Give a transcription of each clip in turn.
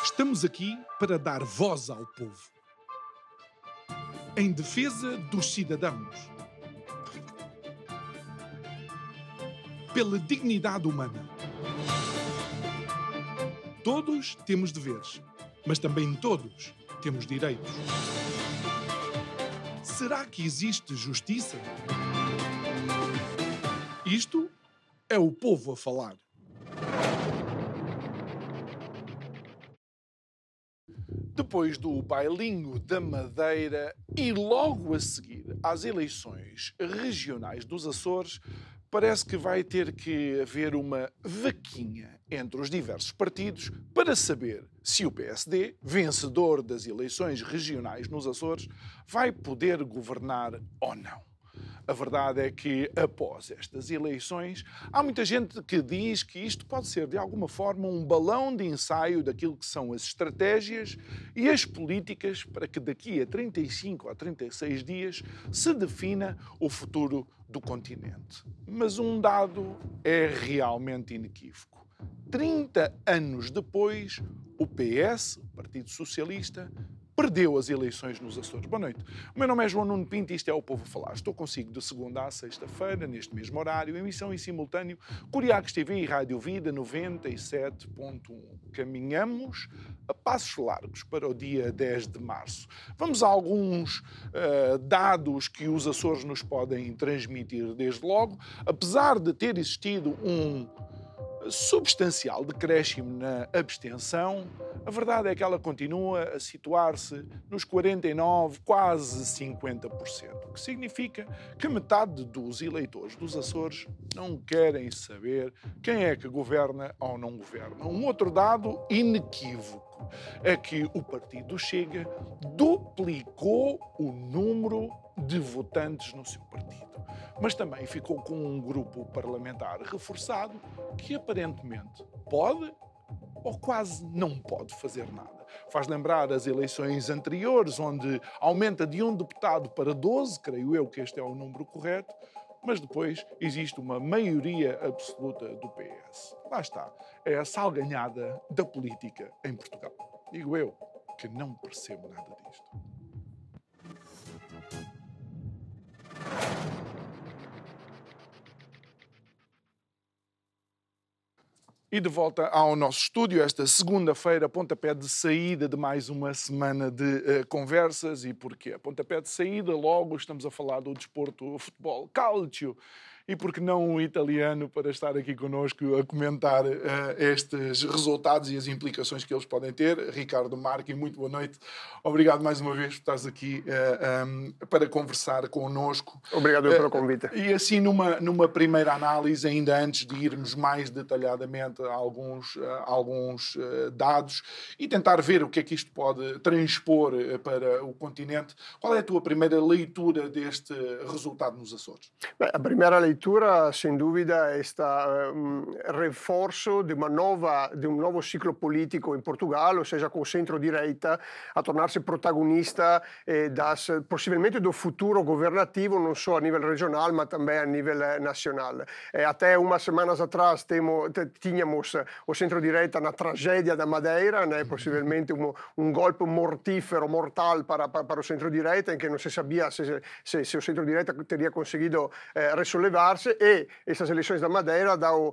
Estamos aqui para dar voz ao povo, em defesa dos cidadãos, pela dignidade humana. Todos temos deveres, mas também todos temos direitos. Será que existe justiça? Isto é o povo a falar. Depois do bailinho da Madeira e logo a seguir às eleições regionais dos Açores, parece que vai ter que haver uma vaquinha entre os diversos partidos para saber se o PSD, vencedor das eleições regionais nos Açores, vai poder governar ou não. A verdade é que, após estas eleições, há muita gente que diz que isto pode ser, de alguma forma, um balão de ensaio daquilo que são as estratégias e as políticas para que daqui a 35 a 36 dias se defina o futuro do continente. Mas um dado é realmente inequívoco. 30 anos depois, o PS, o Partido Socialista, perdeu as eleições nos Açores. Boa noite. O meu nome é João Nuno Pinto e isto é o Povo a Falar. Estou consigo de segunda à sexta-feira, neste mesmo horário, emissão em simultâneo, Curiacos TV e Rádio Vida 97.1. Caminhamos a passos largos para o dia 10 de março. Vamos a alguns dados que os Açores nos podem transmitir desde logo. Apesar de ter existido um substancial decréscimo na abstenção, a verdade é que ela continua a situar-se nos 49%, quase 50%, o que significa que metade dos eleitores dos Açores não querem saber quem é que governa ou não governa. Um outro dado inequívoco é que o partido Chega duplicou o número de votantes no seu partido, mas também ficou com um grupo parlamentar reforçado que aparentemente pode ou quase não pode fazer nada. Faz lembrar as eleições anteriores, onde aumenta de um deputado para 12, creio eu que este é o número correto, mas depois existe uma maioria absoluta do PS. Lá está, é a salganhada da política em Portugal. Digo eu que não percebo nada disto. E de volta ao nosso estúdio, esta segunda-feira, pontapé de saída de mais uma semana de conversas. E porquê? Pontapé de saída, logo estamos a falar do desporto, o futebol, calcio. E por que não um italiano para estar aqui connosco a comentar estes resultados e as implicações que eles podem ter? Ricardo Marchi, muito boa noite. Obrigado mais uma vez por estares aqui para conversar connosco. Obrigado pelo convite. E assim, numa primeira análise, ainda antes de irmos mais detalhadamente a alguns dados e tentar ver o que é que isto pode transpor para o continente, qual é a tua primeira leitura deste resultado nos Açores? Beh, a primeira leitura, sem dúvida, è reforço de um novo ciclo político em Portugal, ou seja, com o centro-direita a tornar-se protagonista possivelmente do futuro governativo, não só a nível regional, mas também a nível nacional. Até umas semanas atrás tínhamos o centro-direita na tragédia da Madeira, né? Possivelmente um golpe mortífero, mortal para o centro-direita, em que não se sabia se o centro-direita teria conseguido resollevarsi, e essas eleições da Madeira dão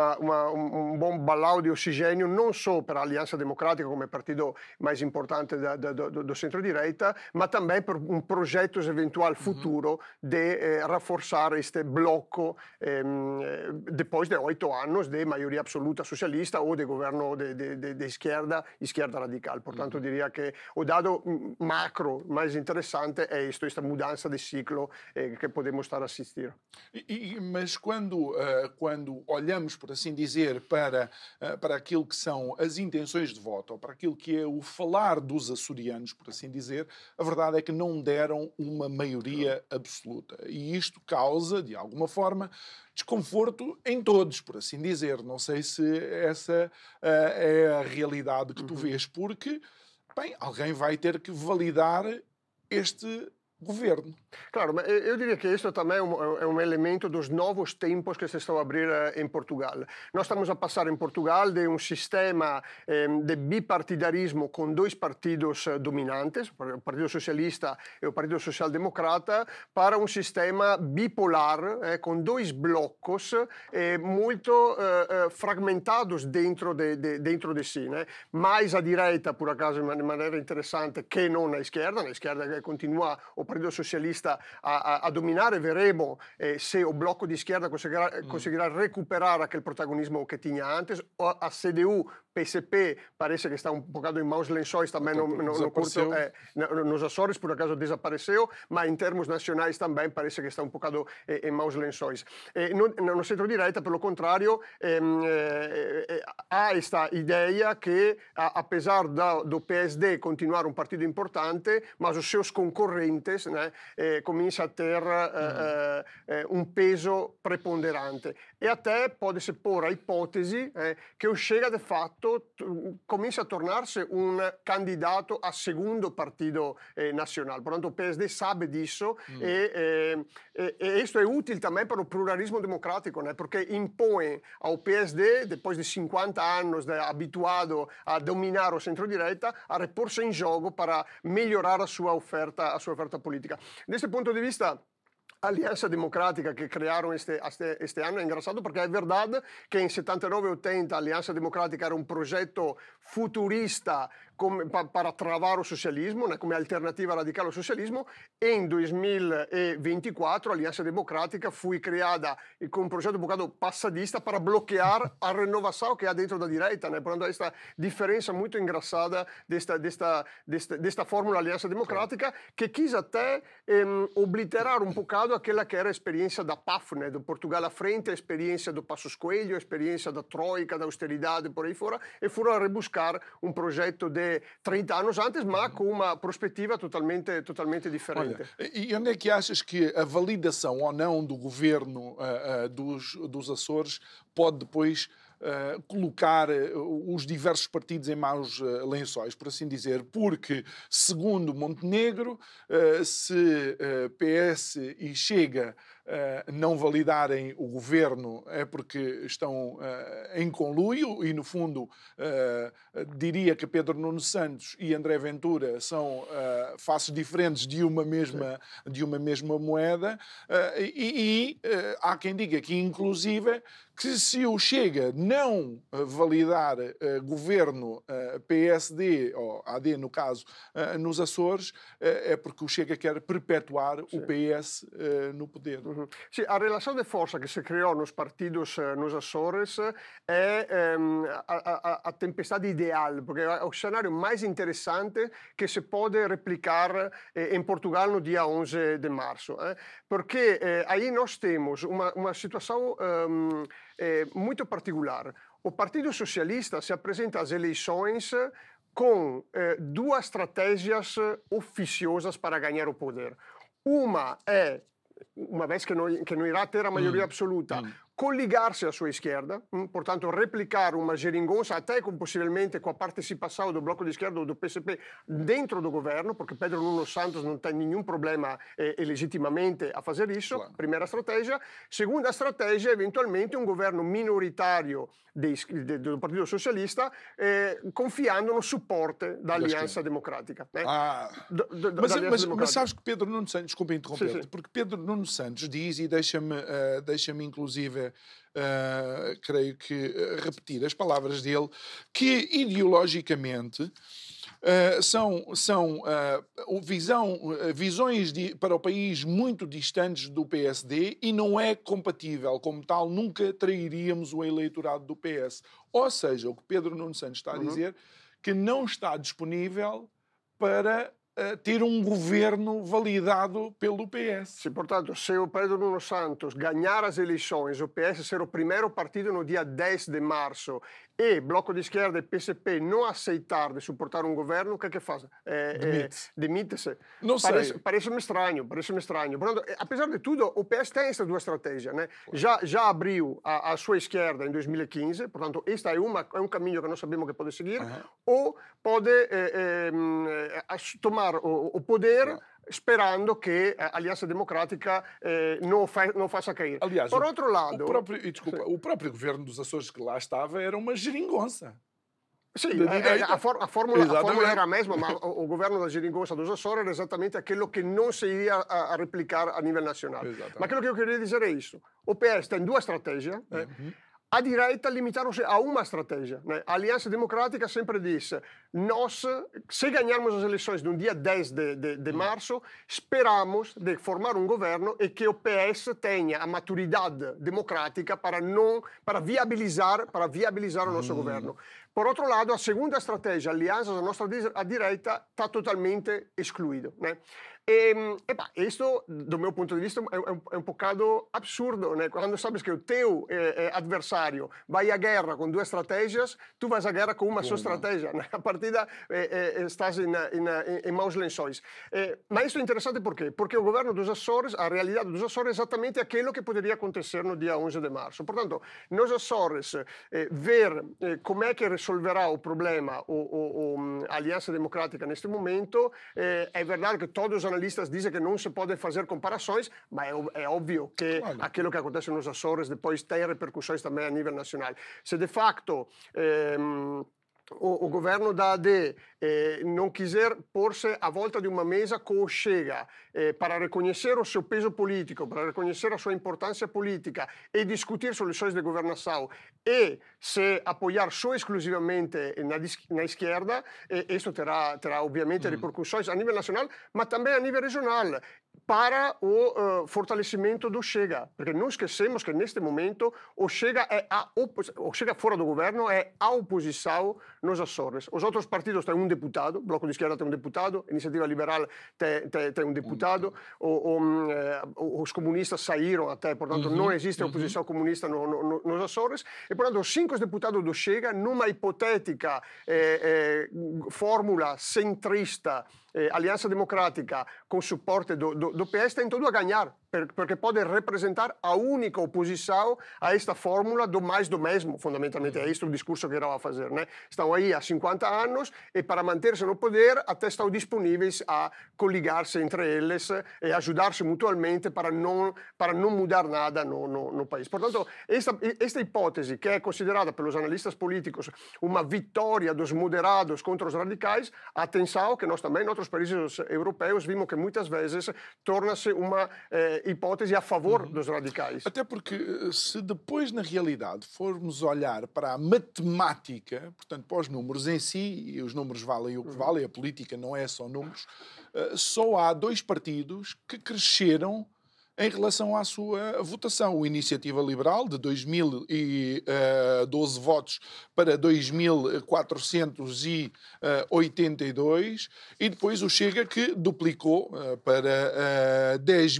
um bom balão de oxigênio não só para a Aliança Democrática como partido mais importante do centro-direita, mas também por um projeto eventual futuro de reforçar este bloco depois de 8 anos de maioria absoluta socialista ou de governo de esquerda radical. Portanto, diria que o dado macro mais interessante é esta mudança de ciclo que podemos estar a assistir. Mas quando olhamos, por assim dizer, para aquilo que são as intenções de voto, ou para aquilo que é o falar dos açorianos, por assim dizer, a verdade é que não deram uma maioria absoluta. E isto causa, de alguma forma, desconforto em todos, por assim dizer. Não sei se essa é a realidade que tu vês, porque, bem, alguém vai ter que validar este governo. Claro, mas eu diria que isto também é um elemento dos novos tempos que se estão a abrir em Portugal. Nós estamos a passar em Portugal de um sistema de bipartidarismo com dois partidos dominantes, o Partido Socialista e o Partido Social Democrata, para um sistema bipolar com dois blocos muito fragmentados dentro de si. Mais à direita, por acaso, de maneira interessante, que não na esquerda. Na esquerda continua o Partido Socialista a dominar e veremos se o bloco de esquerda conseguirá recuperar aquele protagonismo que tinha antes. A CDU, PSP, parece que está um bocado em maus lençóis também nos Açores, por acaso desapareceu, mas em termos nacionais também parece que está um bocado em maus lençóis. No centro-direita, pelo contrário, há esta ideia que, apesar do PSD continuar um partido importante, mas os seus concorrentes comincia a ter um peso preponderante. E até pode-se pôr a ipotesi che o Chega, de fatto, comincia a tornar-se um candidato a segundo partido nacional. Portanto, o PSD sabe disso e isso é útil também para o pluralismo democrático, porque impõe ao PSD, depois de 50 anos habituado a dominar o centro-direita, a repor-se em jogo para melhorar a sua oferta política. Desse ponto de vista, a Aliança Democrática que criaram este ano é engraçado, porque é verdade que em 79 e 80 a Aliança Democrática era um projeto futurista para travar o socialismo, come alternativa radical ao socialismo. Em 2024 a Aliança Democrática foi criada com um projeto um bocado passadista para bloquear a renovação que há dentro da direita. Portanto, esta diferença muito engraçada desta fórmula Aliança Democrática, que quis até obliterar um bocado aquela que era a experiência da PAF, do Portugal à frente, a experiência do Passos Coelho, a experiência da Troika, da austeridade, por aí fora, e foram a rebuscar um projeto de 30 anos antes, mas com uma perspectiva totalmente diferente. Olha, e onde é que achas que a validação ou não do governo dos Açores pode depois colocar os diversos partidos em maus lençóis, por assim dizer? Porque, segundo Montenegro, se PS e Chega não validarem o governo é porque estão em conluio e, no fundo, diria que Pedro Nuno Santos e André Ventura são faces diferentes de uma mesma moeda, e há quem diga que, inclusive, que se o Chega não validar governo PSD, ou AD no caso, nos Açores, é porque o Chega quer perpetuar o PS no poder. Sì, a relação de força que se criou nos partidos nos Açores é a tempestade ideal, porque é o cenário mais interessante que se pode replicar em Portugal no dia 11 de março. Porque aí nós temos uma situação muito particular. O Partido Socialista se apresenta às eleições com duas estratégias oficiosas para ganhar o poder. Uma é, uma vez que não irá ter a maioria absoluta, coligar-se à sua esquerda, portanto replicar uma geringonça até possivelmente com a participação do Bloco de Esquerda ou do PSP dentro do governo, porque Pedro Nuno Santos não tem nenhum problema legitimamente a fazer isso, claro. Primeira estratégia. Segunda estratégia, eventualmente um governo minoritário do Partido Socialista, confiando no suporte da Aliança Democrática. Mas sabes que Pedro Nuno Santos, desculpa interromper-te, porque Pedro Nuno Santos diz, e deixa-me inclusive creio que repetir as palavras dele, que ideologicamente são visões para o país muito distantes do PSD e não é compatível, como tal, nunca trairíamos o eleitorado do PS. Ou seja, o que Pedro Nuno Santos está a dizer, que não está disponível para ter um governo validado pelo PS. Sim, portanto, se o Pedro Nuno Santos ganhar as eleições, o PS ser o primeiro partido no dia 10 de março e Bloco de Esquerda e PSP não aceitar de suportar um governo, o que é que faz? Demite-se. Não sei. Parece-me estranho. Portanto, apesar de tudo, o PS tem essas duas estratégias. Já abriu a sua esquerda em 2015, portanto, este é um caminho que nós sabemos que pode seguir, ou pode tomar o poder sperando che Aliança Democrática não faça cair. Aliás, Por outro lado... o próprio governo dos Açores que lá estava era uma geringonça. Sì, a formula era a mesma, ma o governo da geringonça dos Açores era exatamente aquilo que não se iria a replicar a nível nacional. Exatamente. Ma aquilo que eu queria dizer é isso. O PS tem duas estratégias. A direita limitaram-se a uma estratégia. A Aliança Democrática sempre disse: nós, se ganharmos as eleições no dia 10 de março, esperamos de formar um governo e que o PS tenha a maturidade democrática para viabilizar o nosso governo. Por outro lado, a segunda estratégia, alianças da nossa direita, está totalmente excluída. Isso, do meu ponto de vista, é um bocado absurdo. Quando sabes que o teu adversário vai à guerra com duas estratégias, tu vais à guerra com uma só estratégia. A partida estás em maus lençóis. Mas isso é interessante por quê? Porque o governo dos Açores, a realidade dos Açores é exatamente aquilo que poderia acontecer no dia 11 de março. Portanto, nos Açores, ver como é que resolverá o problema a Aliança Democrática neste momento, é verdade que todos os analistas dizem que não se podem fazer comparações, mas é óbvio que aquilo que acontece nos Açores depois tem repercussões também a nível nacional. Se de facto o governo da AD não quiser pôr-se à volta de uma mesa com o Chega para reconhecer o seu peso político, para reconhecer a sua importância política e discutir soluções de governação e se apoiar só exclusivamente na esquerda, isso terá obviamente repercussões a nível nacional, mas também a nível regional, para o fortalecimento do Chega. Porque não esquecemos que neste momento o Chega fora do governo é a oposição nos Açores. Os outros partidos têm um deputado, o Bloco de Esquerda tem um deputado, a Iniciativa Liberal tem um deputado, os comunistas saíram até, portanto não existe oposição comunista nos Açores, e portanto os 5 deputados do Chega, numa hipotética fórmula centrista, Aliança Democrática com suporte do PS, tem tudo a ganhar, porque pode representar a única oposição a esta fórmula do mais do mesmo, fundamentalmente. É este o discurso que irão a fazer. Estão aí há 50 anos e, para manter-se no poder, até estão disponíveis a coligar-se entre eles e ajudar-se mutuamente para não mudar nada no país. Portanto, esta hipótese, que é considerada pelos analistas políticos uma vitória dos moderados contra os radicais, atenção que nós também, em outros países europeus, vimos que muitas vezes torna-se uma hipótese a favor dos radicais. Até porque, se depois, na realidade, formos olhar para a matemática, portanto, para os números em si, e os números valem o que valem, a política não é só números, só há 2 partidos que cresceram em relação à sua votação. O Iniciativa Liberal, de 2.012 votos para 2.482, e depois o Chega, que duplicou para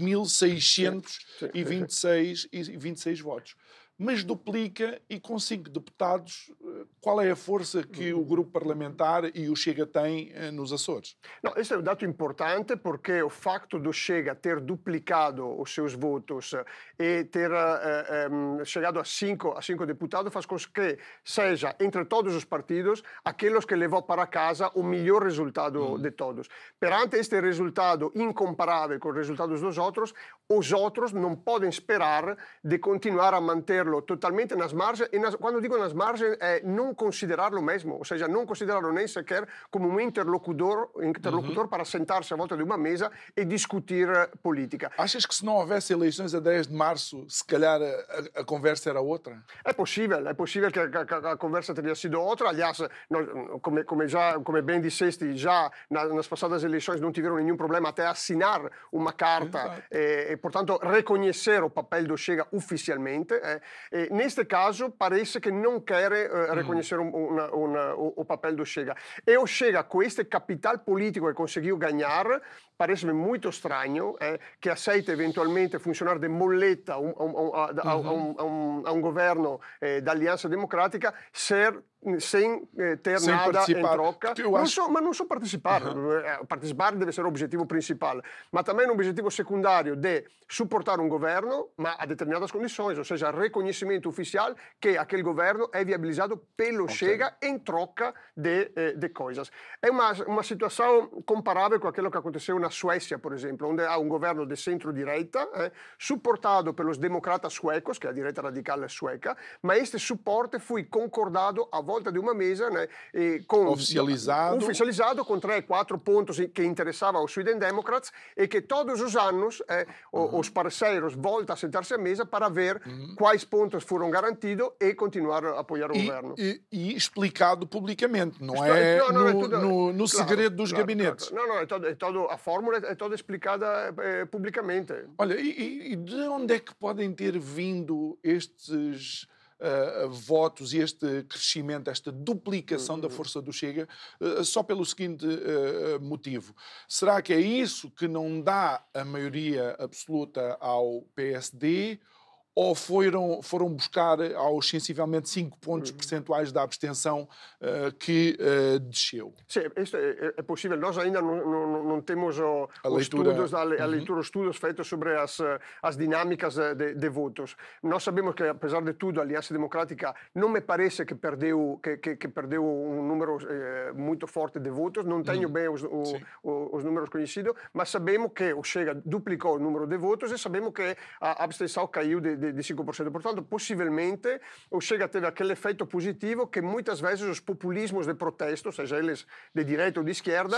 10.626 votos. Mas duplica, e com 5 deputados, qual é a força que o grupo parlamentar e o Chega têm nos Açores? Não, esse é um dado importante, porque o facto do Chega ter duplicado os seus votos e ter chegado a 5 deputados faz com que seja, entre todos os partidos, aqueles que levou para casa o melhor resultado de todos. Perante este resultado incomparável com os resultados dos outros, os outros não podem esperar de continuar a manter totalmente nas margens, e quando digo nas margens é não considerá-lo mesmo, ou seja, não considerá-lo nem sequer como um interlocutor para sentar-se à volta de uma mesa e discutir política. Achas que se não houvesse eleições a 10 de março, se calhar a conversa era outra? É possível que a conversa teria sido outra. Aliás, como bem disseste, já nas passadas eleições não tiveram nenhum problema até assinar uma carta e, portanto, reconhecer o papel do Chega oficialmente. Neste caso, parece que não quer reconhecer o papel do Chega. E o Chega, com este capital político que conseguiu ganhar, parece-me muito estranho que aceite eventualmente funcionar de moleta a um governo da Aliança Democrática, ser sem ter Sem nada participar. em troca. Mas não só participar. Participar deve ser o objetivo principal, mas também um objetivo secundário de suportar um governo, mas a determinadas condições, ou seja, reconhecimento oficial que aquele governo é viabilizado pelo Chega em troca de coisas. É uma situação comparável com aquilo que aconteceu na Suécia, por exemplo, onde há um governo de centro-direita, suportado pelos democratas suecos, que é a direita radical sueca, mas este suporte foi concordado à volta de uma mesa, oficializado com 3, 4 pontos que interessavam aos Sweden Democrats e que todos os anos os parceiros voltam a sentar-se à mesa para ver quais pontos foram garantidos e continuar a apoiar o governo. E explicado publicamente, não no segredo dos gabinetes. A fórmula é toda explicada publicamente. Olha, e de onde é que podem ter vindo estes votos e este crescimento, esta duplicação da força do Chega, só pelo seguinte motivo? Será que é isso que não dá a maioria absoluta ao PSD? Ou foram buscar aos sensivelmente 5 pontos percentuais da abstenção que desceu? Sim, isto é possível. Nós ainda não temos os estudos feitos sobre as dinâmicas de votos. Nós sabemos que, apesar de tudo, a Aliança Democrática não me parece que perdeu um número muito forte de votos. Não tenho bem os números conhecidos, mas sabemos que o Chega duplicou o número de votos e sabemos que a abstenção caiu de 5%. Portanto, possivelmente, o Chega teve aquele efeito positivo que muitas vezes os populismos de protesto, seja eles de direita ou de esquerda,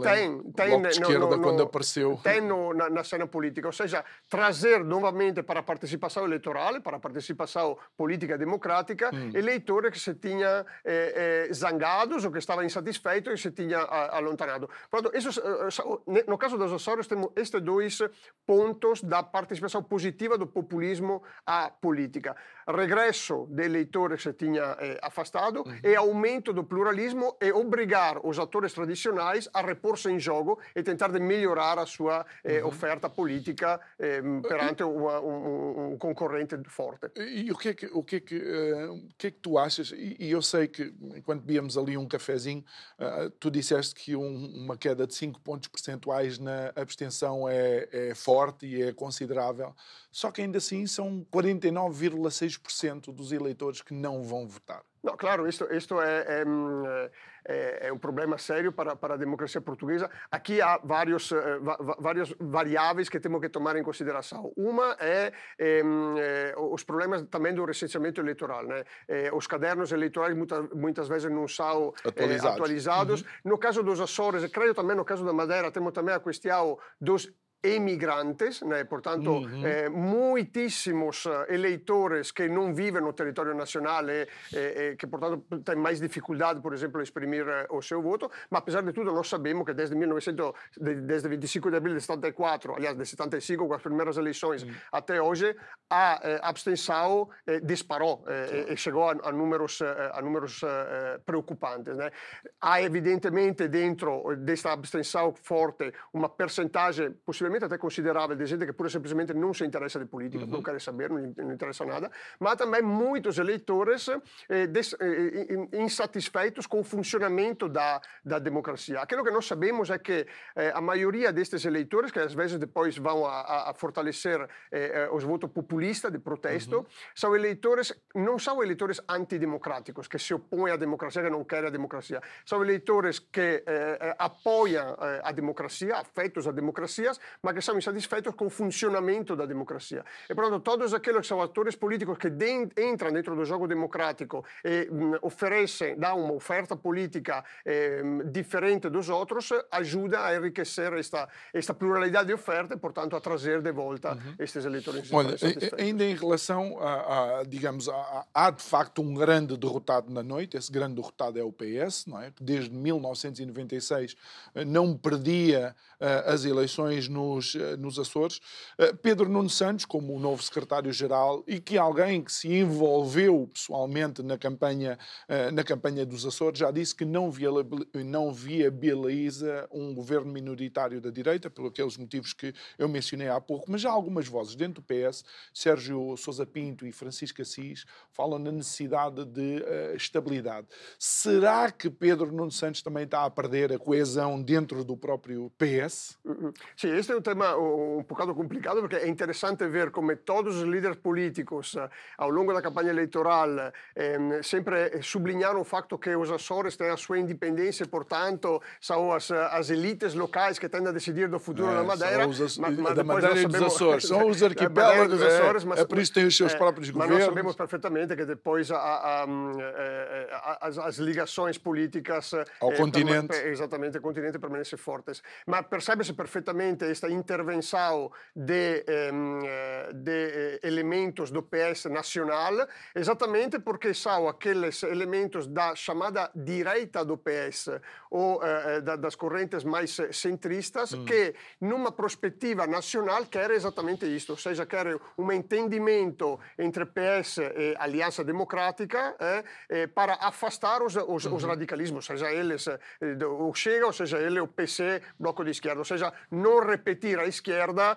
têm na cena política. Ou seja, trazer novamente para a participação eleitoral, para a participação política democrática, eleitores que se tinham zangados ou que estavam insatisfeitos e se tinham alontanado. Portanto, no caso dos Açores, temos estes 2 pontos da participação positiva do populismo à política. Regresso de eleitores que se tinha afastado e aumento do pluralismo e obrigar os atores tradicionais a repor-se em jogo e tentar de melhorar a sua oferta política perante um concorrente forte. E o que é que tu achas? E eu sei que, enquanto bebíamos ali um cafezinho, tu disseste que uma queda de 5 pontos percentuais na abstenção é forte e é considerável, só que ainda assim são 49,6% dos eleitores que não vão votar. Não, claro, isto é um problema sério para a democracia portuguesa. Aqui há várias variáveis que temos que tomar em consideração. Uma é os problemas também do recenseamento eleitoral, né? Os cadernos eleitorais muitas vezes não são atualizados. No caso dos Açores, creio também no caso da Madeira, temos também a questão dos emigrantes, né? Portanto, muitíssimos eleitores que não vivem no território nacional e que, portanto, têm mais dificuldade, por exemplo, em exprimir o seu voto, mas, apesar de tudo, nós sabemos que desde 25 de abril de 74, aliás, de 75, com as primeiras eleições, até hoje, a abstenção disparou e chegou a números preocupantes, né? Há, evidentemente, dentro desta abstenção forte, uma percentagem possivelmente até considerável de gente que pura simplesmente não se interessa de política, não quer saber, não interessa nada, mas também muitos eleitores insatisfeitos com o funcionamento da democracia. Aquilo que nós sabemos é que a maioria destes eleitores, que às vezes depois vão a fortalecer os votos populistas de protesto, não são eleitores antidemocráticos, que se opõem à democracia, que não querem a democracia. São eleitores que apoiam a democracia, afetos a democracias, mas que são insatisfeitos com o funcionamento da democracia. E, portanto, todos aqueles que são atores políticos que entram dentro do jogo democrático e dão uma oferta política diferente dos outros, ajuda a enriquecer esta pluralidade de oferta e, portanto, a trazer de volta estes eleitores insatisfeitos. Ainda em relação digamos, há de facto um grande derrotado na noite. Esse grande derrotado é o PS, não é? Que desde 1996 não perdia as eleições no nos Açores. Pedro Nuno Santos, como o novo secretário-geral, e que alguém que se envolveu pessoalmente na campanha dos Açores, já disse que não viabiliza um governo minoritário da direita, por aqueles motivos que eu mencionei há pouco, mas já há algumas vozes dentro do PS, Sérgio Sousa Pinto e Francisco Assis, falam na necessidade de estabilidade. Será que Pedro Nuno Santos também está a perder a coesão dentro do próprio PS? Sì, questo è un tema un bocado complicado perché è interessante ver come todos os líderes políticos ao longo da campanha eleitoral sempre sublinharam o facto que os Açores têm a sua independência e, portanto, são as elites locais que tendem a decidir do futuro da Madeira. Da Madeira e dos Açores. São os arquipélagos dos Açores, mas por isso têm os seus próprios governos. Mas nós sabemos perfeitamente que depois as ligações políticas ao continente. Exatamente, ao continente permanecem fortes. Mas percebe-se perfeitamente esta intervenção de elementos do PS nacional, exatamente porque são aqueles elementos da chamada direita do PS ou das correntes mais centristas que, numa perspectiva nacional, querem exatamente isto, ou seja, querem um entendimento entre PS e Aliança Democrática para afastar os radicalismos, seja eles o Chega, ou seja ele o PC, Bloco de Esquerda, ou seja, não repetir à esquerda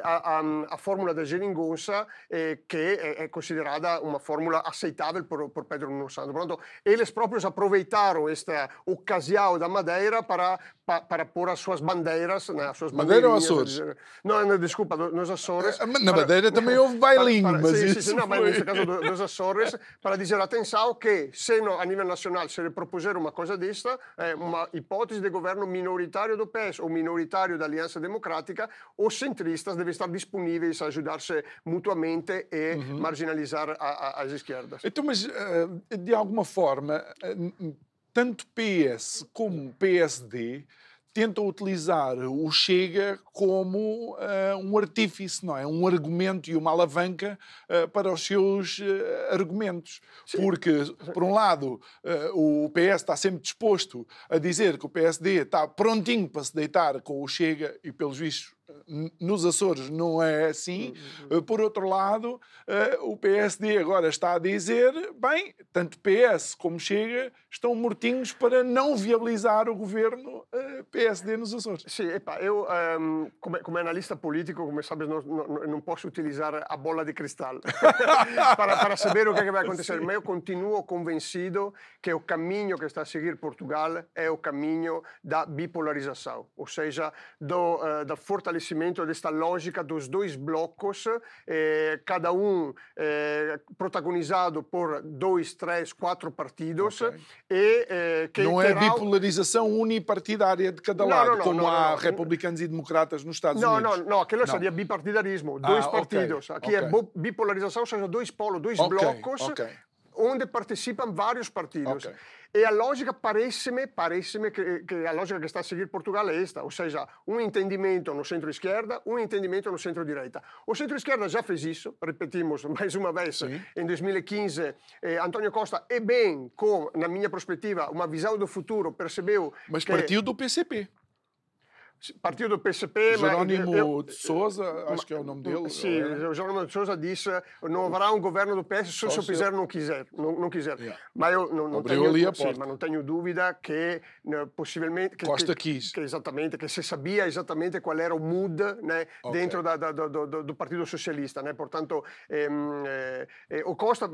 a fórmula da geringonça, que é considerada uma fórmula aceitável por Pedro Nuno Santos. Portanto, eles próprios aproveitaram esta ocasião da Madeira para pôr as suas bandeiras, né, as suas Madeira ou Açores? Não, desculpa, nos Açores. Na Madeira também houve bailinho, mas isso não, mas neste caso dos Açores, para dizer, atenção, que se a nível nacional se propuser uma coisa desta, uma hipótese de governo minoritário do PS ou minoritário da Aliança Democrática, os centristas devem estar disponíveis a ajudar-se mutuamente e marginalizar as esquerdas. Então, mas de alguma forma, tanto PS como PSD tentam utilizar o Chega como um artífice, não é? Um argumento e uma alavanca para os seus argumentos. Sim. Porque, por um lado, o PS está sempre disposto a dizer que o PSD está prontinho para se deitar com o Chega e, pelos vistos, nos Açores não é assim. Por outro lado, o PSD agora está a dizer, bem, tanto PS como Chega estão mortinhos para não viabilizar o governo PSD nos Açores. Sim, eu, como analista político, como sabes, não posso utilizar a bola de cristal para saber o que vai acontecer, mas eu continuo convencido que o caminho que está a seguir Portugal é o caminho da bipolarização, ou seja, do fortalecimento desta lógica dos dois blocos, cada protagonizado por 2, 3, 4 partidos. Okay. Que não é bipolarização unipartidária de cada lado, como há republicanos e democratas nos Estados Unidos. Não, aquilo seria bipartidarismo, dois partidos. Aqui é bipolarização, ou seja, dois polos, dois blocos, onde participam vários partidos. E a lógica parece-me que a lógica que está a seguir Portugal é esta, ou seja, um entendimento no centro-esquerda, um entendimento no centro-direita. O centro-esquerda já fez isso, repetimos mais uma vez, sim. Em 2015, António Costa, e bem, com, na minha perspectiva, uma visão do futuro, percebeu. Mas partiu do PCP. Partiu do PCP, Jerónimo de Sousa, acho que é o nome dele. Sim, o Jerónimo de Sousa disse não haverá um governo do PS se o quiser não quiser. Yeah. Mas eu não tenho dúvida que possivelmente Costa quis. Que se sabia exatamente qual era o mood, né, dentro do Partido Socialista, né? Portanto, o Costa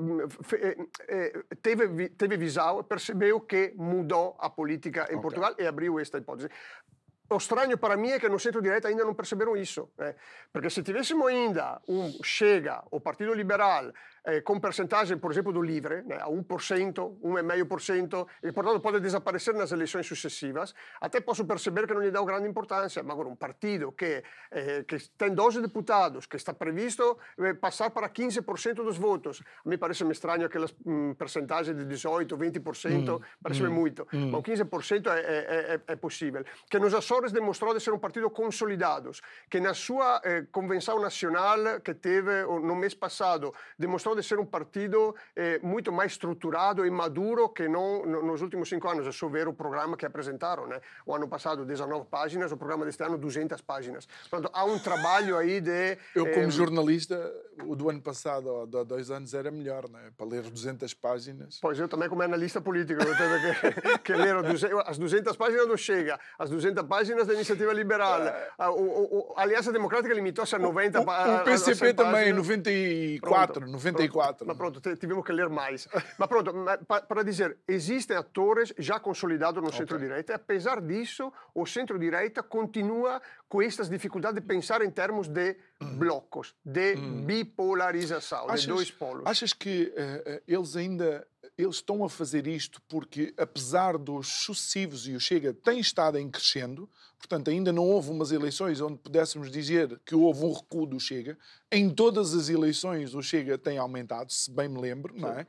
teve visão, percebeu que mudou a política em Portugal e abriu esta hipótese. O estranho para mim é que no centro-direita ainda não perceberam isso, porque se tivéssemos ainda Chega, o Partido Liberal, com percentagem, por exemplo, do Livre, a 1%, 1,5%, e portanto pode desaparecer nas eleições sucessivas, até posso perceber que não lhe dá grande importância, mas agora um partido que tem 12 deputados, que está previsto passar para 15% dos votos, a mim parece-me estranho aquelas percentagens de 18%, 20%, parece-me muito, mas 15% é possível. Que nos Açores demonstrou de ser um partido consolidado, que na sua convenção nacional que teve no mês passado, demonstrou de ser um partido muito mais estruturado e maduro que não nos últimos 5 anos. É só ver o programa que apresentaram, né? O ano passado 19 páginas, o programa deste ano 200 páginas. Portanto, há um trabalho aí de... Eu, como jornalista, o do ano passado, ou de há 2 anos, era melhor, né? Para ler 200 páginas. Pois, eu também, como analista político, eu tive que ler as 200 páginas do Chega, as 200 páginas da Iniciativa Liberal. A Aliança Democrática limitou-se a 90 páginas. O PCP também, 94. Mas pronto, tivemos que ler mais. Mas pronto, para dizer, existem atores já consolidados no centro-direita, apesar disso, o centro-direita continua com estas dificuldades de pensar em termos de blocos, de bipolarização, de 2 polos. Achas que eles estão a fazer isto porque, apesar dos sucessivos, e o Chega tem estado em crescendo, portanto ainda não houve umas eleições onde pudéssemos dizer que houve um recuo do Chega. Em todas as eleições o Chega tem aumentado, se bem me lembro, não é?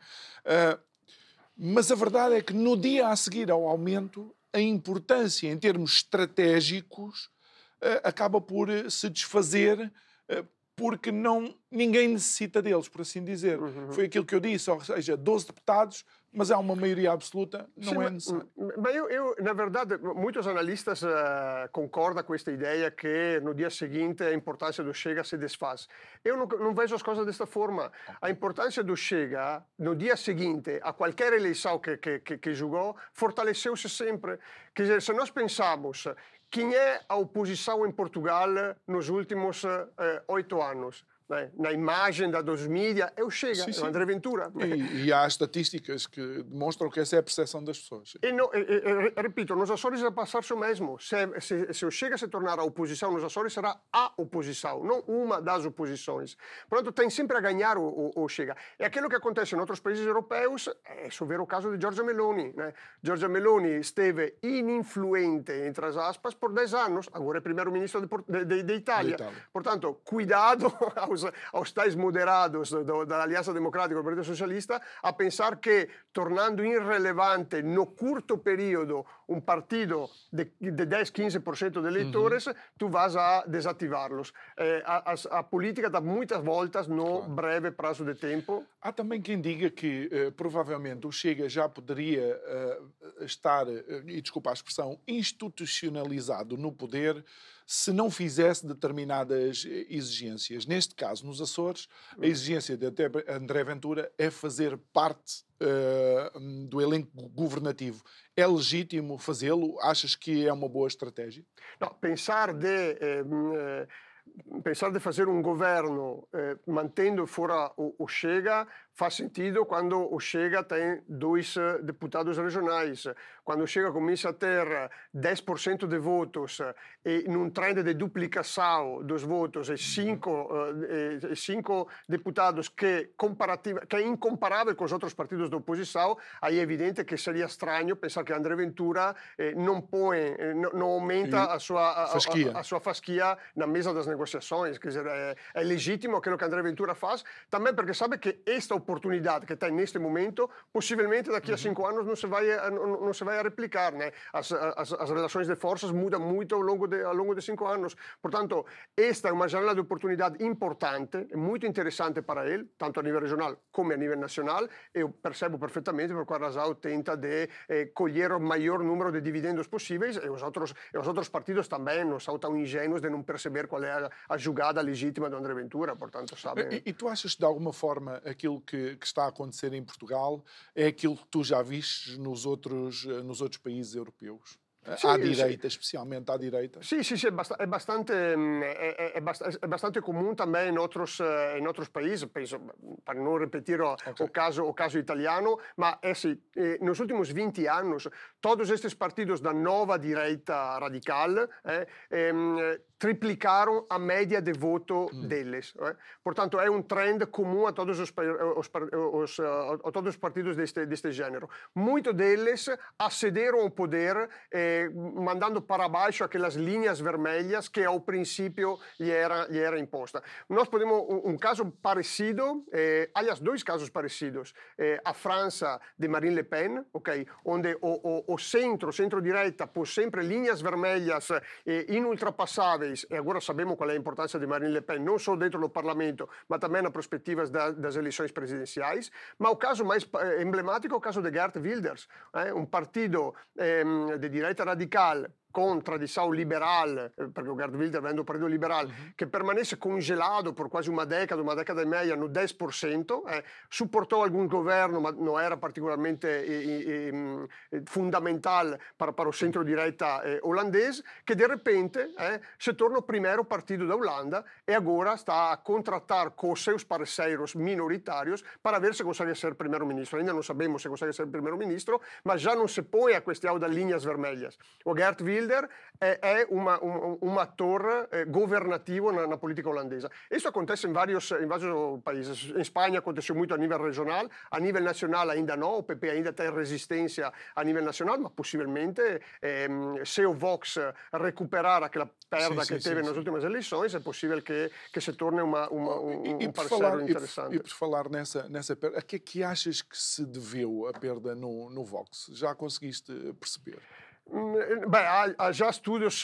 Mas a verdade é que no dia a seguir ao aumento, a importância em termos estratégicos acaba por se desfazer, porque ninguém necessita deles, por assim dizer. Foi aquilo que eu disse, ou seja, 12 deputados, mas há uma maioria absoluta, não é necessário. Mas na verdade, muitos analistas concordam com esta ideia que no dia seguinte a importância do Chega se desfaz. Eu não vejo as coisas desta forma. A importância do Chega, no dia seguinte, a qualquer eleição que jogou, fortaleceu-se sempre. Quer dizer, se nós pensamos quem é a oposição em Portugal nos últimos 8 anos? Na imagem da 2000 é o Chega, é o André Ventura. E há estatísticas que demonstram que essa é a percepção das pessoas. Repito, nos Açores vai passar o mesmo. Se o Chega se tornar a oposição nos Açores, será a oposição, não uma das oposições. Portanto, tem sempre a ganhar o Chega. É aquilo que acontece em outros países europeus, é só ver o caso de Giorgia Meloni. Né? Giorgia Meloni esteve ininfluente, entre as aspas, por 10 anos, agora é primeiro-ministro de Itália. Portanto, cuidado aos tais moderados da Aliança Democrática e do Partido Socialista a pensar que, tornando irrelevante no curto período um partido de 10, 15% de eleitores, tu vas a desativá-los. A política dá muitas voltas no breve prazo de tempo. Há também quem diga que provavelmente o Chega já poderia estar, e desculpa a expressão, institucionalizado no poder se não fizesse determinadas exigências. Neste caso, nos Açores, a exigência de André Ventura é fazer parte do elenco governativo. É legítimo fazê-lo? Achas que é uma boa estratégia? Não, pensar de fazer um governo mantendo fora o Chega faz sentido quando o Chega tem 2 deputados regionais. Quando o Chega começa a ter 10% de votos e num trend de duplicação dos votos e 5 deputados que é incomparável com os outros partidos da oposição, aí é evidente que seria estranho pensar que André Ventura não aumenta a sua fasquia na mesa das negociações. Quer dizer, é legítimo aquilo que André Ventura faz, também porque sabe que esta oportunidade que tem neste momento, possivelmente daqui a 5 anos não se vai a replicar, né? As relações de forças mudam muito ao longo de 5 anos. Portanto, esta é uma janela de oportunidade importante, muito interessante para ele, tanto a nível regional como a nível nacional. Eu percebo perfeitamente por qual razão tenta de colher o maior número de dividendos possíveis, e os outros partidos também não são tão ingênuos de não perceber qual é a jogada legítima de André Ventura, portanto, sabem. E tu achas que, de alguma forma, aquilo que está a acontecer em Portugal é aquilo que tu já vistes nos outros países europeus? Sim, à direita, especialmente à direita? Sim, é bastante comum também em outros países, penso, para não repetir o caso italiano, mas assim, nos últimos 20 anos, todos estes partidos da nova direita radical triplicaram a média de voto deles. Portanto, é um trend comum a todos os partidos deste gênero. Muitos deles acederam ao poder mandando para baixo aquelas linhas vermelhas que ao princípio lhe era imposta. Nós podemos um caso parecido, aliás, 2 casos parecidos. A França de Marine Le Pen, onde o centro-direita pôs sempre linhas vermelhas inultrapassáveis vez, e agora sabemos qual é a importância de Marine Le Pen, não só dentro do Parlamento, mas também nas perspectivas das eleições presidenciais. Mas o caso mais emblemático é o caso de Geert Wilders, um partido de direita radical com tradição liberal, perché o Geert Wilders vem do Partito Liberal, che permanesse congelato per quasi una década e meia no 10%, supportò algún governo, ma non era particolarmente fundamental para o centro-direita holandês, che de repente se torna o primeiro partido da Holanda e agora está a contratar com os seus parceiros minoritários para ver se consegue ser primeiro-ministro. Ainda não sabemos se consegue ser primeiro-ministro, mas já não se põe a questão das linhas vermelhas. O Geert Wilders è un attore governativo na política holandesa. Isso acontece em vários países. Em Espanha aconteceu muito a nível regional, a nível nacional ainda não, o PP ainda tem resistência a nível nacional, mas possivelmente se o Vox recuperar aquela perda que teve nas últimas eleições, é possível que se torne um parceiro interessante. E por falar nessa perda, a que é que achas que se deveu a perda no Vox? Já conseguiste perceber? Beh, há já estudos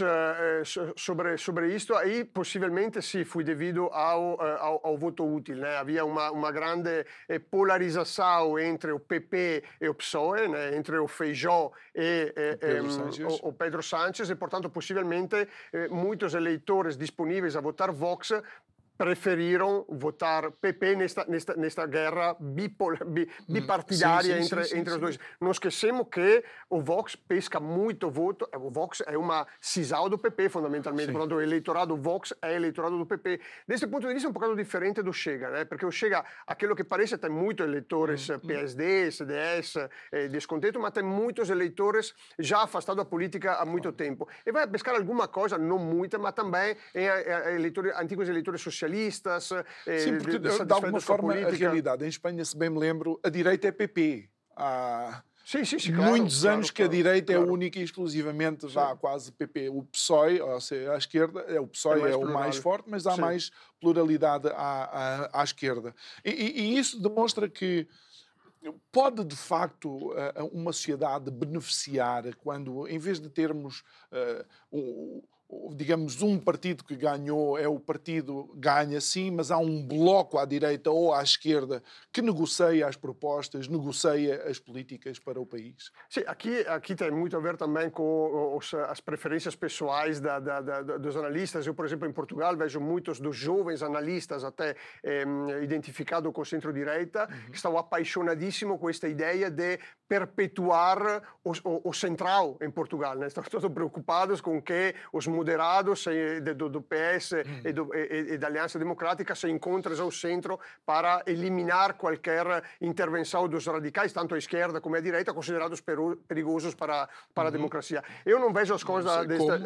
sobre isto, aí possivelmente sì, fu devido ao voto útil, né? Havia uma grande polarização entre o PP e o PSOE, né? Entre o Feijó e o Pedro Sánchez, e portanto possivelmente muitos eleitores disponíveis a votar Vox preferiram votar PP nesta guerra bipartidária entre os dois. Não esquecemos que o Vox pesca muito voto. O Vox é uma cisão do PP, fundamentalmente. Portanto, o eleitorado Vox é eleitorado do PP. Desse ponto de vista, é um pouco diferente do Chega, né? Porque o Chega, aquilo que parece, tem muitos eleitores PSD, CDS, descontento, mas tem muitos eleitores já afastados da política há muito tempo. E vai pescar alguma coisa, não muita, mas também antigos eleitores socialistas. Sim, porque de alguma forma a realidade em Espanha, se bem me lembro, a direita é PP. Há muitos anos que a direita é única e exclusivamente quase PP. O PSOE, ou seja, à esquerda, o PSOE é o mais forte, mas há mais pluralidade à esquerda. E isso demonstra que pode, de facto, uma sociedade beneficiar quando, em vez de termos digamos, um partido que ganhou, o partido ganha sim, mas há um bloco à direita ou à esquerda que negocia as propostas, negocia as políticas para o país? Sim, aqui tem muito a ver também com as preferências pessoais dos analistas. Eu, por exemplo, em Portugal vejo muitos dos jovens analistas até identificados com o centro-direita que estão apaixonadíssimos com esta ideia de perpetuar o central em Portugal, né? Estão todos preocupados com que os moderados do PS e da Aliança Democrática se encontrem ao centro para eliminar qualquer intervenção dos radicais, tanto à esquerda como à direita, considerados perigosos para a democracia. Eu não vejo as coisas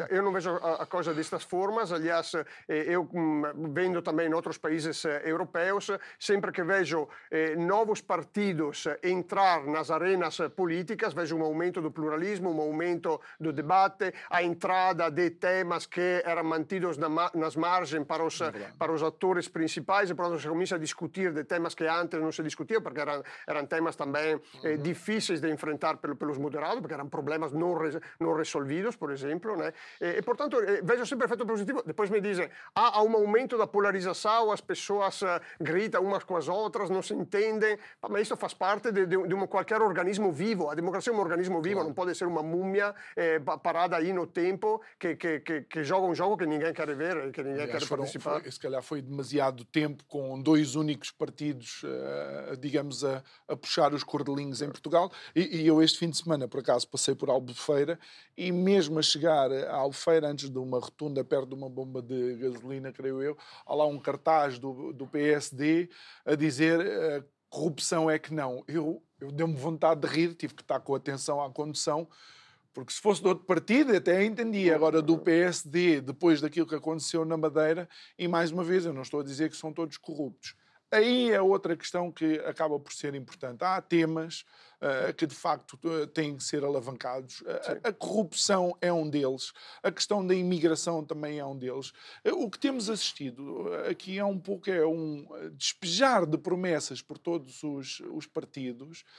a coisa destas formas. Aliás, eu vendo também em outros países europeus, sempre que vejo novos partidos entrar nas arenas políticas, vejo um aumento do pluralismo, um aumento do debate, a entrada de temas que eram mantidos nas margens para os atores principais, e portanto se começa a discutir de temas que antes não se discutiam, porque eram temas também difíceis de enfrentar pelos moderados, porque eram problemas não resolvidos, por exemplo, né? E portanto vejo sempre efeito positivo. Depois me dizem, há um aumento da polarização, as pessoas gritam umas com as outras, não se entendem, mas isso faz parte de qualquer organismo vivo. A democracia é um organismo vivo, não pode ser uma múmia parada aí no tempo que joga um jogo que ninguém quer ver, que ninguém quer participar. Se calhar foi demasiado tempo com dois únicos partidos, digamos, a puxar os cordelinhos em Portugal. E eu este fim de semana, por acaso, passei por Albufeira e mesmo a chegar a Albufeira, antes de uma rotunda, perto de uma bomba de gasolina, creio eu, há lá um cartaz do PSD a dizer corrupção é que não. Eu deu-me vontade de rir, tive que estar com atenção à condução, porque se fosse de outro partido até entendia. Agora do PSD, depois daquilo que aconteceu na Madeira, e mais uma vez, eu não estou a dizer que são todos corruptos. Aí é outra questão que acaba por ser importante. Há temas que de facto têm que ser alavancados. A corrupção é um deles. A questão da imigração também é um deles. O que temos assistido aqui é um pouco um despejar de promessas por todos os partidos,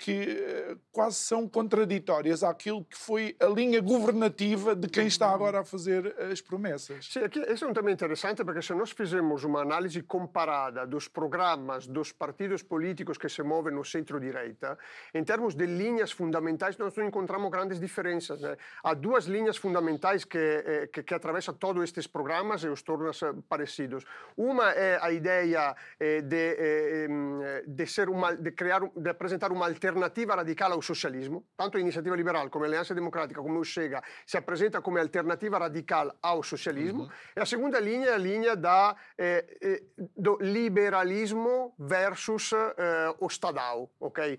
que quase são contraditórias àquilo que foi a linha governativa de quem está agora a fazer as promessas. Sim, aqui, esse é um tema interessante porque se nós fizermos uma análise comparada dos programas dos partidos políticos que se movem no centro-direita, em termos de linhas fundamentais, nós não encontramos grandes diferenças. Né? Há duas linhas fundamentais que atravessam todos estes programas e os tornam parecidos. Uma é a ideia de apresentar uma alternativa radical ao socialismo. Tanto a Iniziativa Liberal come a Alleanza Democratica come o Chega si presenta come alternativa radical ao socialismo. E a segunda linha é a linha do liberalismo versus o Estado. Okay?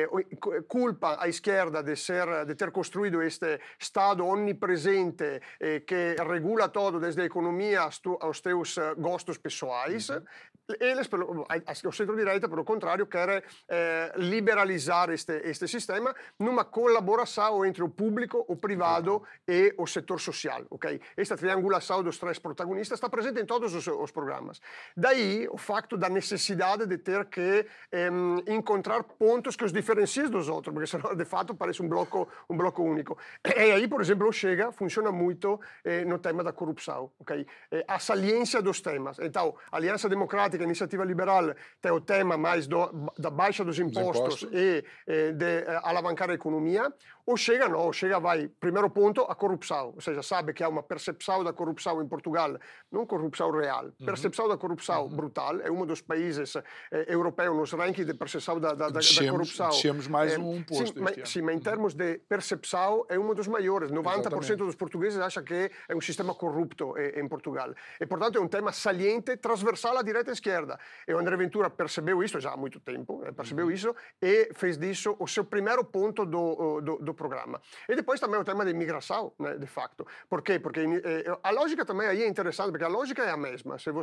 Culpa a esquerda de ter construído este Estado onipresente que regula todo desde a economia aos teus gostos pessoais. Eles, o centro-direita, pelo contrário, quer liberalizar este sistema numa colaboração entre o público, o privado e o setor social. Okay? Esta triangulação dos três protagonistas está presente em todos os programas. Daí o facto da necessidade de ter que encontrar pontos que os diferenciem dos outros, porque senão, de fato, parece um bloco único. E aí, por exemplo, o Chega funciona muito no tema da corrupção. Okay? A saliência dos temas. Então, a Aliança Democrática, a Iniziativa Liberal, tem o tema mais da baixa dos impostos e de alavancar a economia. O Chega não, o Chega vai, primeiro ponto, a corrupção, ou seja, sabe que há uma percepção da corrupção em Portugal, não corrupção real, percepção da corrupção brutal, é um dos países europeus nos rankings de percepção da corrupção. Descemos mais um posto. Sim, mas em termos de percepção é um dos maiores, 90% dos portugueses acham que é um sistema corrupto em Portugal. E, portanto, é um tema saliente, transversal à direita e à esquerda. E o André Ventura percebeu isso já há muito tempo, percebeu isso e fez disso o seu primeiro ponto do programa. E depois também o tema da imigração, né, de facto. Por quê? Porque a lógica também aí é interessante, porque a lógica é a mesma. Se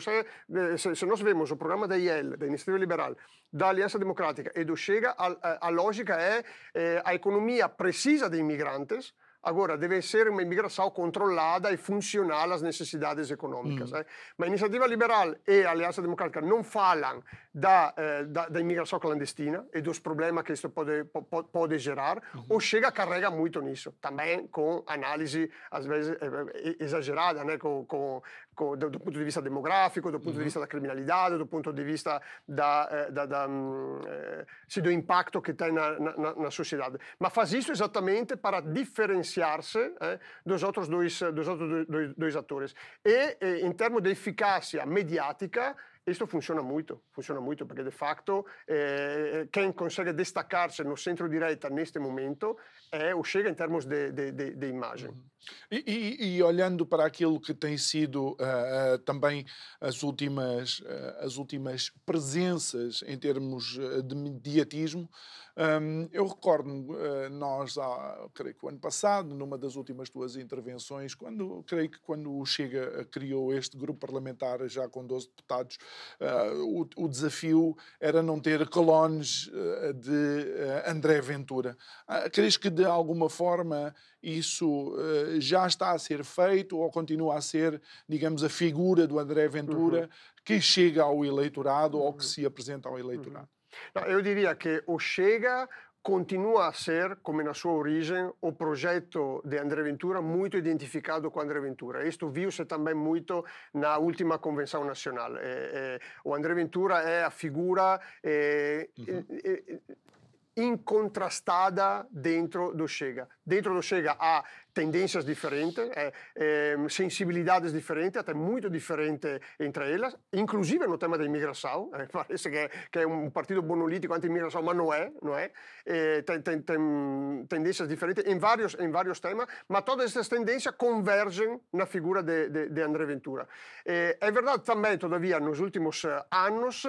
nós vemos o programa da IEL, da Iniziativa Liberal, da Aliança Democrática e do Chega, a lógica é a economia precisa de imigrantes. Agora, deve ser uma imigração controlada e funcional às necessidades econômicas. Mas a Iniziativa Liberal e a Aliança Democrática não falam da imigração clandestina e dos problemas que isso pode gerar. O Chega carrega muito nisso, também com análise, às vezes, exagerada, né? Do ponto de vista demográfico, do ponto de vista da criminalidade, do ponto de vista do impacto que tem na sociedade. Mas faz isso exatamente para diferenciar-se dos outros dois atores. E em termos de eficácia mediática, isto funciona muito, porque de facto quem consegue destacar-se no centro-direita neste momento é o Chega em termos de imagem. E olhando para aquilo que tem sido também as últimas presenças em termos de mediatismo, eu recordo nós, creio que o ano passado, numa das últimas tuas intervenções, creio que quando o Chega criou este grupo parlamentar já com 12 deputados, o desafio era não ter clones de André Ventura. Crees que de alguma forma isso já está a ser feito ou continua a ser, digamos, a figura do André Ventura que chega ao eleitorado ou que se apresenta ao eleitorado? Não, eu diria que o Chega continua a ser, come na sua origem, o projeto de André Ventura muito identificado com André Ventura. Isto viu-se também muito na última convenção nacional. O André Ventura é a figura incontrastada dentro do Chega. Dentro do Chega há tendências diferentes, sensibilidades diferentes, até muito diferentes entre elas, inclusive no tema da imigração. Parece que é um partido monolítico anti-imigração, mas não é. Tem tendências diferentes em vários temas, mas todas essas tendências convergem na figura de André Ventura. É verdade também, todavia, nos últimos anos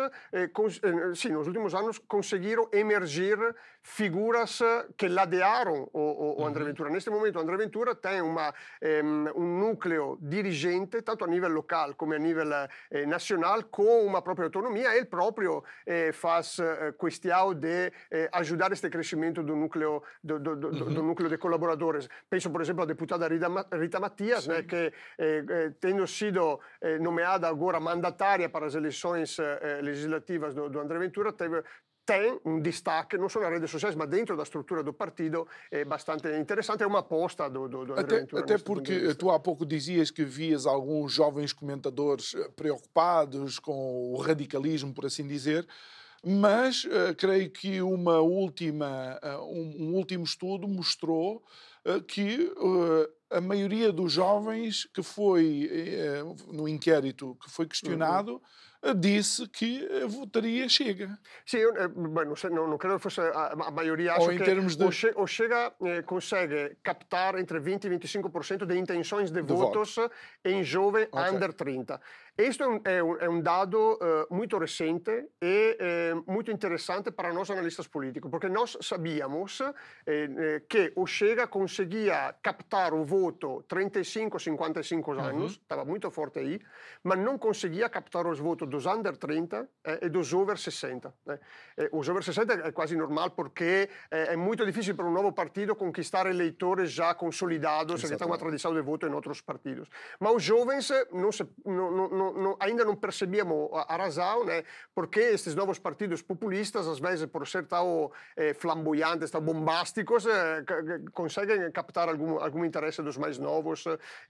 conseguiram emergir figuras que ladearam o André Ventura. Neste momento, o André Ventura tem um núcleo dirigente, tanto a nível local como a nível nacional, com uma própria autonomia. Ele próprio faz questão de ajudar este crescimento do núcleo de colaboradores. Penso, por exemplo, à deputada Rita Matias, né, que tendo sido nomeada agora mandatária para as eleições legislativas do André Ventura, tem um destaque não só nas redes sociais, mas dentro da estrutura do partido é bastante interessante. É uma aposta do André Ventura. Até porque tu há pouco dizias que vias alguns jovens comentadores preocupados com o radicalismo, por assim dizer, mas creio que um último estudo mostrou que a maioria dos jovens que foi, no inquérito que foi questionado, disse que votaria Chega. Sì, non credo fosse a maioria, Ou acho em que termos de... o Chega consegue captar entre 20 e 25% de intenções de votos em jovem under 30. Questo è un dado muito recente e muito interessante para nós analistas políticos, porque nós sabíamos que o Chega conseguia captar o voto 35-55 anos, estava muito forte aí, mas não conseguia captar os votos dos under 30 e dos over 60. Os over 60 è quasi normal porque è muito difícil para um novo partido conquistar eleitores já consolidados que têm uma tradição de voto em outros partidos. Mas os jovens ainda não percebíamos a razão, né? Porque estes novos partidos populistas, às vezes, por ser tão flamboyantes, tão bombásticos, conseguem captar algum interesse dos mais novos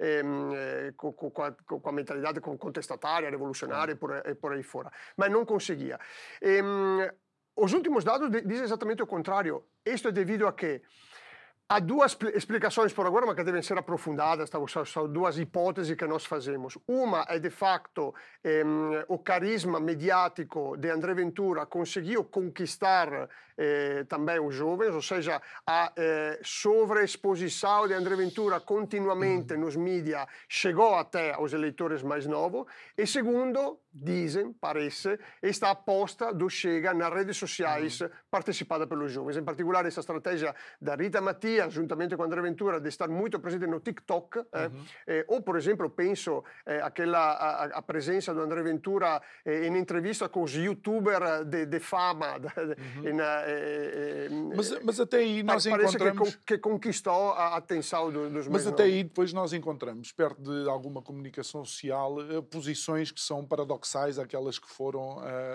com a mentalidade contestatária, revolucionária e por aí fora. Mas não conseguia. Os últimos dados dizem exatamente o contrário. Isto é devido a que há duas explicações por agora, mas que devem ser aprofundadas. São duas hipóteses que nós fazemos. Uma é, de facto, o carisma mediático de André Ventura conseguiu conquistar também os jovens, ou seja, a sobreexposição de André Ventura continuamente nos mídias chegou até aos eleitores mais novos. E segundo, dizem, parece, esta aposta do Chega nas redes sociais partecipada pelos jovens. Em particular, essa estratégia da Rita Matias, juntamente com André Ventura, de estar muito presente no TikTok, ou, por exemplo, penso a presença do André Ventura em entrevista com os youtubers de fama, mas até aí nós encontramos... que conquistou a atenção dos mais Mas até aí depois nós encontramos, perto de alguma comunicação social, posições que são paradoxais àquelas que foram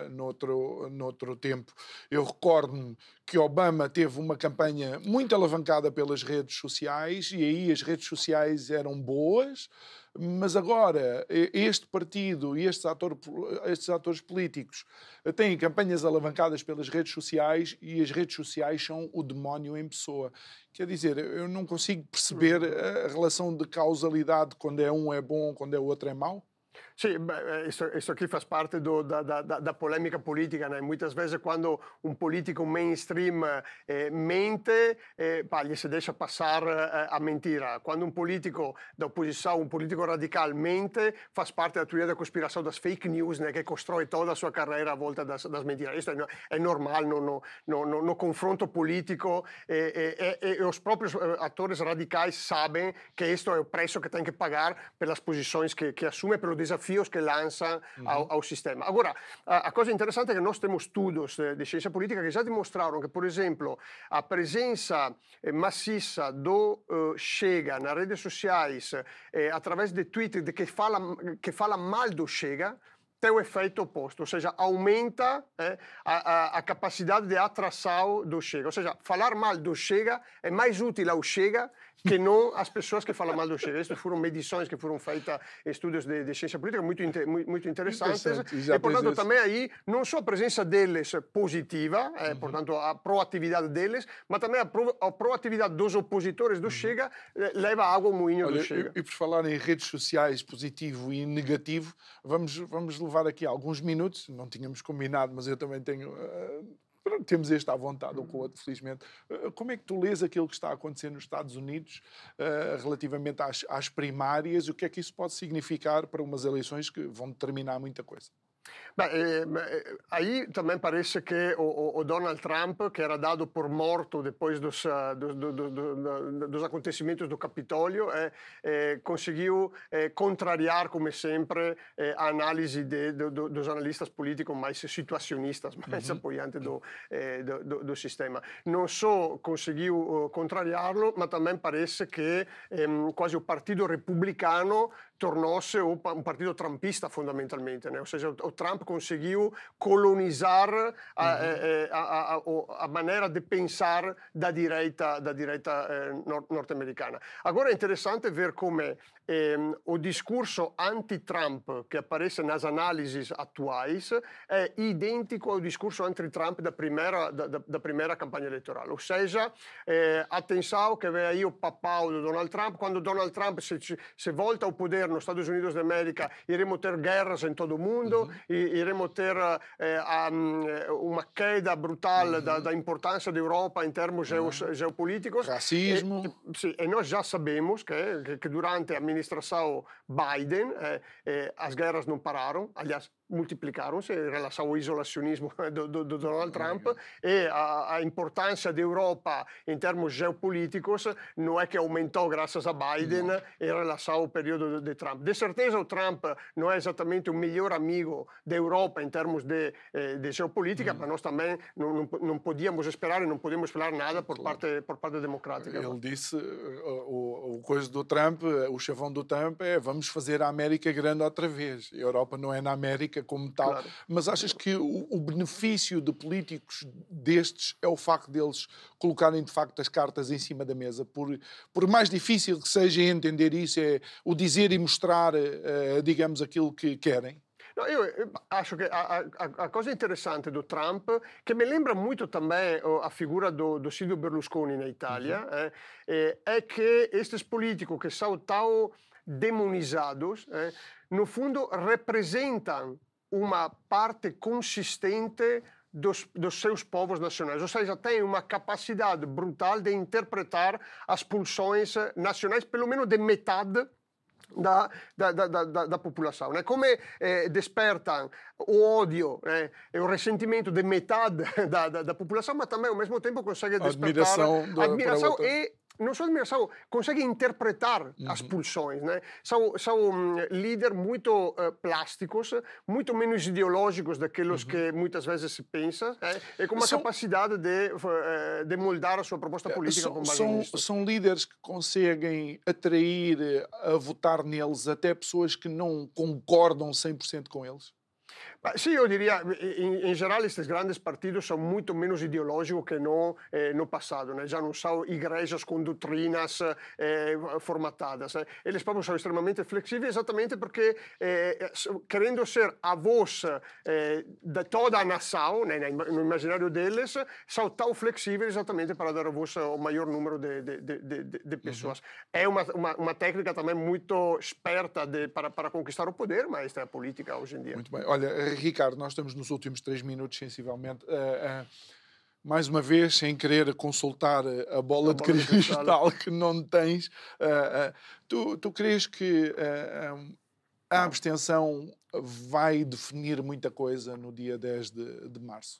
noutro tempo. Eu recordo-me que Obama teve uma campanha muito alavancada pelas redes sociais e aí as redes sociais eram boas, mas agora este partido e estes atores políticos têm campanhas alavancadas pelas redes sociais e as redes sociais são o demónio em pessoa. Quer dizer, eu não consigo perceber a relação de causalidade quando um é bom, quando o outro é mau. Sì, isso aqui faz parte da polêmica política, né? Muitas vezes quando um político mainstream mente, gli si deixa passar a mentira. Quando um político da oposição, um político radical mente, faz parte da teoria da conspiração das fake news, né? Que constrói toda a sua carreira à volta das mentiras. Isso é normal no confronto político e os próprios atores radicais sabem que isto é o preço que tem que pagar pelas posições que assume, pelo desafios que lança ao sistema. Agora, a coisa interessante é que nós temos estudos de ciência política que já demonstraram que, por exemplo, a presença maciça do Chega nas redes sociais através de tweets que fala mal do Chega tem o efeito oposto, ou seja, aumenta a capacidade de atração do Chega. Ou seja, falar mal do Chega é mais útil ao Chega que não às pessoas que falam mal do Chega. Estas foram medições que foram feitas em estudos de ciência política muito interessantes. E, portanto, também aí, não só a presença deles positiva, portanto, a proatividade deles, mas também a proatividade dos opositores do Chega leva água ao moinho do Chega. E por falar em redes sociais positivo e negativo, vamos levar aqui alguns minutos, não tínhamos combinado, mas eu também temos este à vontade, um com o outro, felizmente. Como é que tu lês aquilo que está a acontecer nos Estados Unidos relativamente às primárias e o que é que isso pode significar para umas eleições que vão determinar muita coisa? Aí também parece que o Donald Trump, que era dado por morto depois dos acontecimentos do Capitólio, conseguiu contrariar, como sempre, a análise dos analistas políticos mais situacionistas, mais apoiantes do sistema. Não só conseguiu contrariá-lo, mas também parece que quase o Partido Republicano tornou-se um partido trumpista, fondamentalmente, né? Ou seja, o Trump conseguiu colonizar a maneira de pensar da direita norte-americana. Agora é interessante ver come o discurso anti-Trump que aparece nas análises atuais é idêntico ao discurso anti-Trump da primeira campanha eleitoral. Ou seja, atenção que vem aí o papau do Donald Trump. Quando Donald Trump se volta ao poder nos Estados Unidos da América, iremos ter guerras em todo o mundo, iremos ter uma queda brutal da importância da Europa em termos geopolíticos. Racismo. E nós já sabemos que durante a administração Biden as guerras não pararam, aliás, multiplicaram-se em relação ao isolacionismo do Donald Trump, e a importância da Europa em termos geopolíticos não é que aumentou graças a Biden em relação ao período de Trump. De certeza o Trump não é exatamente o melhor amigo da Europa em termos de geopolítica, mas nós também não podíamos esperar e não podemos esperar nada por parte democrática. Ele disse, o coisa do Trump, o chavão do Trump é: vamos fazer a América grande outra vez. A Europa não é na América como tal. Claro. Mas achas que o benefício de políticos destes é o facto deles colocarem de facto as cartas em cima da mesa? Por mais difícil que seja entender isso, é o dizer e mostrar, digamos, aquilo que querem? No, io acho che a cosa interessante do Trump, che mi lembra muito também a figura do Silvio Berlusconi na Itália, é que estes políticos que são tão demonizados, no fundo representam uma parte consistente dos seus povos nacionais, ou seja, têm uma capacidade brutal de interpretar as pulsões nacionais, pelo menos de metade da popolação, né? Come despertam o ódio e o ressentimento de metade da população, mas também ao mesmo tempo consegue despertar admiração e não só admiração, consegue interpretar as pulsões, né? São líderes muito plásticos, muito menos ideológicos daqueles que muitas vezes se pensa, e com uma capacidade de moldar a sua proposta política com base nisso. São líderes que conseguem atrair a votar neles até pessoas que não concordam 100% com eles? Sì, io diria, in generale questi grandi partiti sono molto meno ideologici che no passato, né? Já não são igrejas com doutrinas formatadas. Eles próprios são extremamente flexíveis exatamente porque, querendo ser a voz de toda a nação, né, no imaginário deles, são tão flexíveis exatamente para dar a voz ao maior número de pessoas. É uma técnica também muito esperta para conquistar o poder, mas esta é a política hoje em dia. Muito bem. Olha, Ricardo, nós estamos nos últimos 3 minutos, sensivelmente. Mais uma vez, sem querer consultar a bola de cristal que não tens, tu crees que a abstenção vai definir muita coisa no dia 10 de março?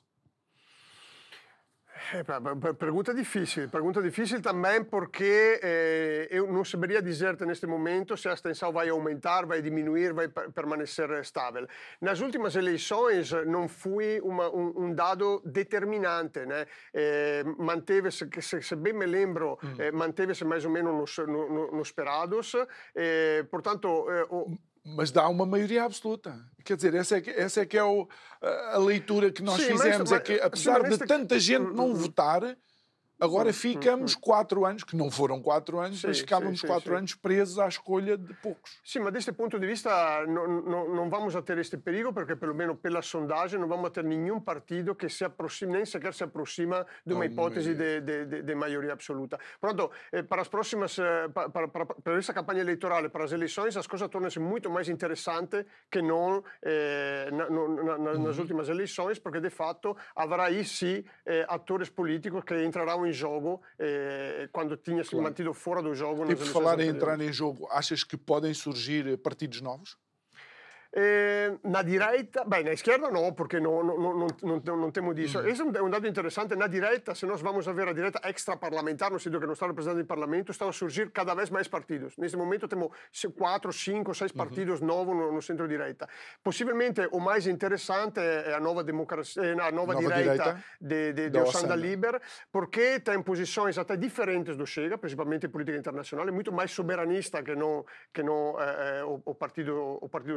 Pergunta difícil também porque eu não saberia dizer-te neste momento se a abstenção vai aumentar, vai diminuir, vai permanecer estável. Nas últimas eleições não foi um dado determinante, né? Manteve-se, se bem me lembro, manteve-se mais ou menos nos esperados, portanto... Mas dá uma maioria absoluta. Quer dizer, essa é que é a leitura que nós fizemos. É que, apesar de tanta gente não votar, agora ficamos 4 anos, que não foram 4 anos, mas ficávamos 4 anos presos à escolha de poucos. Sim, mas deste ponto de vista não vamos a ter este perigo, porque pelo menos pela sondagem não vamos a ter nenhum partido que se aproxime, nem sequer se aproxima de uma hipótese de maioria absoluta. Pronto, para as próximas, para essa campanha eleitoral, para as eleições, as coisas tornam-se muito mais interessantes que não nas últimas eleições, porque de fato haverá aí sim atores políticos que entrarão em jogo quando tinha-se mantido fora do jogo. E por falar em entrar em jogo, achas que podem surgir partidos novos? Na direita, bem, na esquerda não, porque não temos disso. Esse é um dado interessante. Na direita, se nós vamos ver a direita extraparlamentar, no sentido que não está representado em parlamento, estão a surgir cada vez mais partidos. Neste momento temos 4, 5, 6 partidos novos no centro-direita. Possivelmente o mais interessante é a nova democracia, a nova direita de Ossanda Liber, porque tem posições até diferentes do Chega, principalmente em política internacional, é muito mais soberanista que não o partido Chega.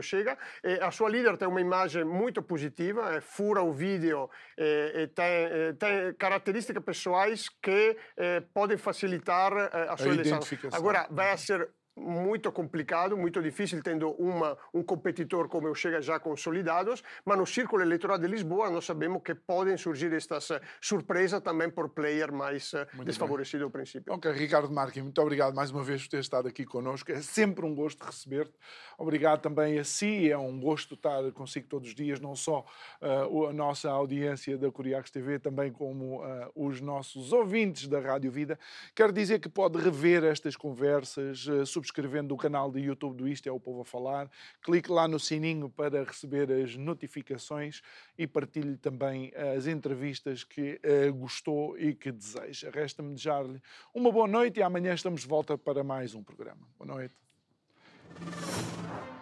a sua líder tem uma imagem muito positiva, fura o vídeo e tem características pessoais que podem facilitar a sua eleição. Agora, vai ser muito complicado, muito difícil, tendo um competidor como o Chega já consolidados, mas no círculo eleitoral de Lisboa nós sabemos que podem surgir estas surpresas também por player mais desfavorecido ao princípio. Ok, Ricardo Marques, muito obrigado mais uma vez por ter estado aqui connosco. É sempre um gosto receber-te. Obrigado também a si, é um gosto estar consigo todos os dias, não só a nossa audiência da Curiacos TV, também como os nossos ouvintes da Rádio Vida. Quero dizer que pode rever estas conversas, subscrevendo o canal de YouTube do Isto é o Povo a Falar. Clique lá no sininho para receber as notificações e partilhe também as entrevistas que gostou e que deseja. Resta-me desejar-lhe uma boa noite e amanhã estamos de volta para mais um programa. Boa noite.